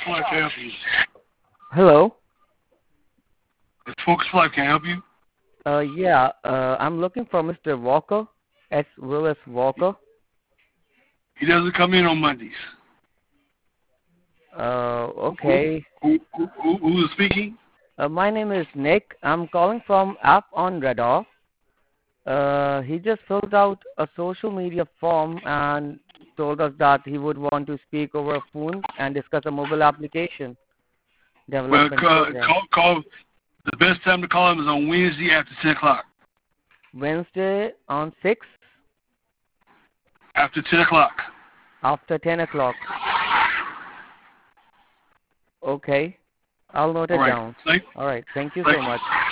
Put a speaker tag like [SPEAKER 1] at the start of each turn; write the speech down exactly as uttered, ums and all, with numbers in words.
[SPEAKER 1] Life can help you.
[SPEAKER 2] Hello.
[SPEAKER 1] If Focus Life can help you.
[SPEAKER 2] Uh, yeah, uh, I'm looking for Mister Walker, S. Willis Walker.
[SPEAKER 1] He doesn't come in on Mondays.
[SPEAKER 2] Uh, okay.
[SPEAKER 1] Who, who, who, who is speaking?
[SPEAKER 2] Uh, my name is Nick. I'm calling from App on Radar. Uh, he just filled out a social media form and told us that he would want to speak over a phone and discuss a mobile application
[SPEAKER 1] Well,
[SPEAKER 2] development
[SPEAKER 1] call,
[SPEAKER 2] program.
[SPEAKER 1] call, call. The best time to call him is on Wednesday after ten o'clock.
[SPEAKER 2] Wednesday on six
[SPEAKER 1] After ten o'clock.
[SPEAKER 2] after ten o'clock. Okay. I'll note
[SPEAKER 1] All
[SPEAKER 2] it
[SPEAKER 1] right.
[SPEAKER 2] down.
[SPEAKER 1] Thank,
[SPEAKER 2] All right. Thank you
[SPEAKER 1] thank
[SPEAKER 2] so
[SPEAKER 1] you.
[SPEAKER 2] much.